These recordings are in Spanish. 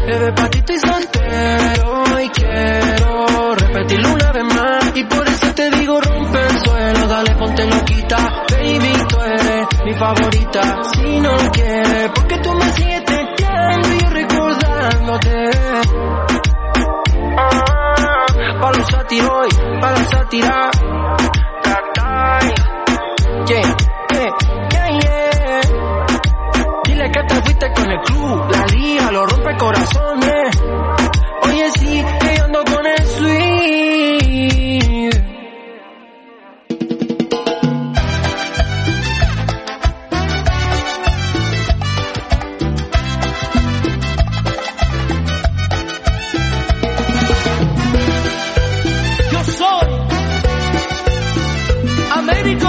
Bebé, pa' ti estoy soltero y quiero repetirlo una vez más. Y por eso te digo, rompe el suelo, dale, ponte loquita. Baby, tú eres mi favorita. Si no quieres, porque tú me sigues testeando y yo recordándote. Pa' los sátiros hoy, pa' la sátira. Yeah. Dile que te fuiste con el club, la liga, lo rompe corazones. Oye, sí, que ando con el sweet. Yo soy Américo.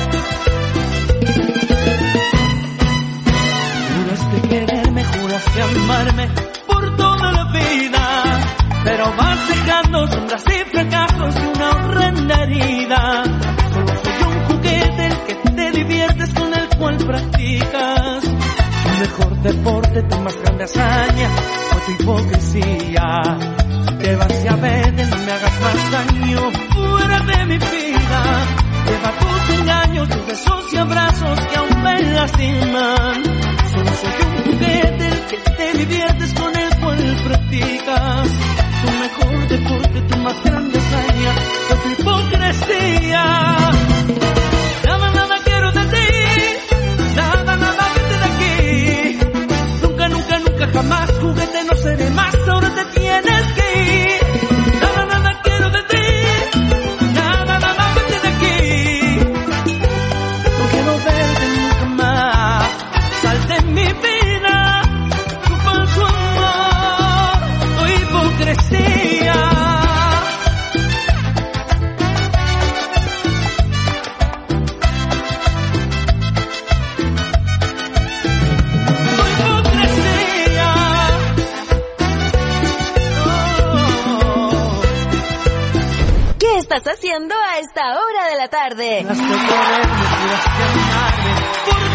Juraste quererme, juraste amarme por toda la vida, pero vas dejando sombras y fracasos y una horrenda herida. Solo soy un juguete el que te diviertes, con el cual practicas tu mejor deporte, tu más grande hazaña fue tu hipocresía. Te vas y a veces no me hagas más daño, fuera de mi vida. Lleva tus engaños, tus besos y abrazos que aún me lastiman. Solo soy un juguete el que te diviertes, con el cual practicas tu mejor deporte, tu más grande hazaña fue tu hipocresía. Nada quiero de ti, nada vete de aquí. Nunca jamás, juguete no seré más, ahora te tienes que ir. Nada quiero de ti, nada vete de aquí. No quiero verte nunca más, sal de mi vida, tu falso amor, tu hipocresía. ¿Qué estás haciendo a esta hora de la tarde? Las que quererme, juraste amarme por